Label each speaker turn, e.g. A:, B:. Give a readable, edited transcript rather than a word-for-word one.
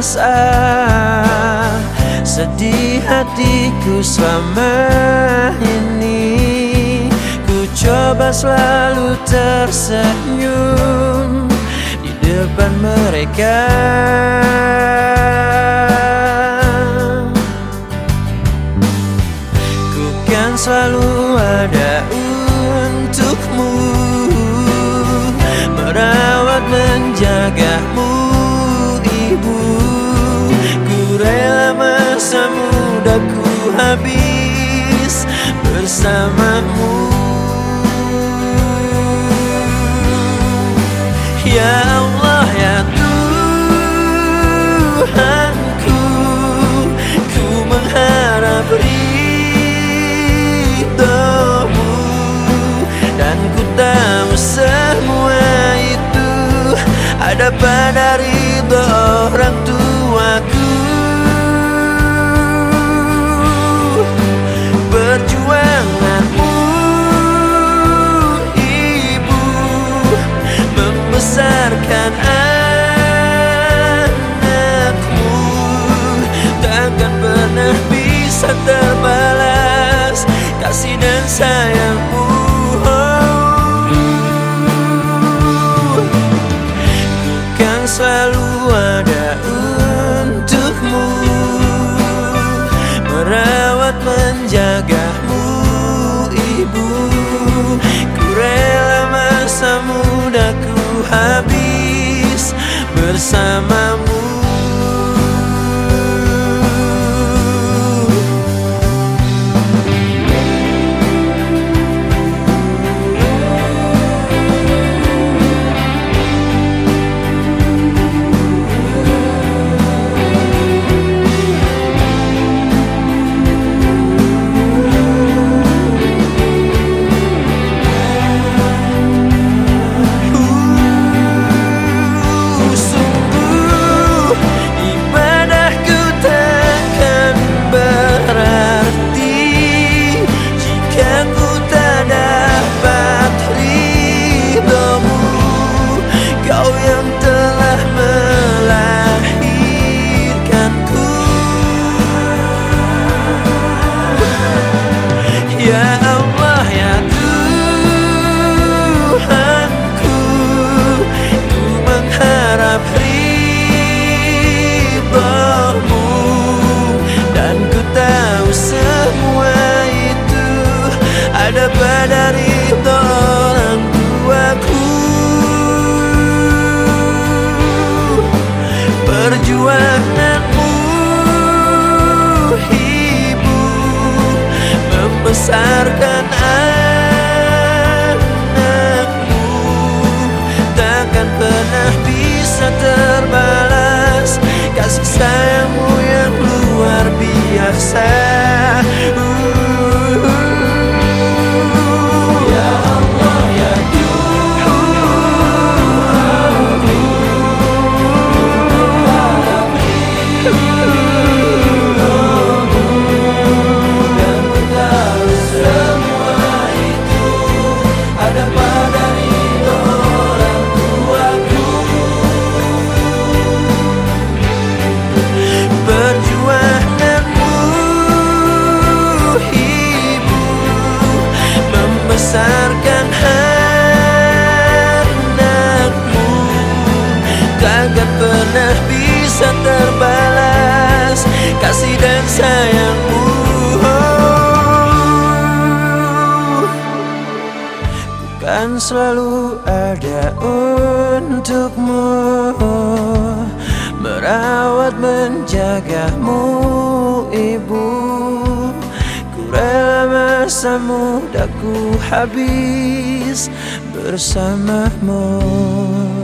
A: resah, sedih hatiku selama ini. Ku coba selalu tersenyum di depan mereka. Ku kan selalu ada untukmu, merawat menjagamu ibu. Ku rela masa mudaku habis bersamamu. Ya Allah ya Tuhanku, ku mengharap ridho-Mu, dan ku tahu semua itu ada pada ridho orang tuaku. Perjuanganmu ibu membesarkan anakmu takkan pernah bisa terbalas kasih dan sayangmu. Selalu ada untukmu, merawat menjagamu ibu. Ku rela masa mudaku habis bersamamu. Ada pada ridho orang tuaku. Perjuanganmu ibu membesarkan anakmu takkan pernah bisa terbalas kasih sayangmu yang luar biasa. Membesarkan anakmu takkan pernah bisa terbalas kasih dan sayangmu. Kan selalu ada untukmu, merawat menjagamu ibu. Ku rela masa mudaku habis bersamamu.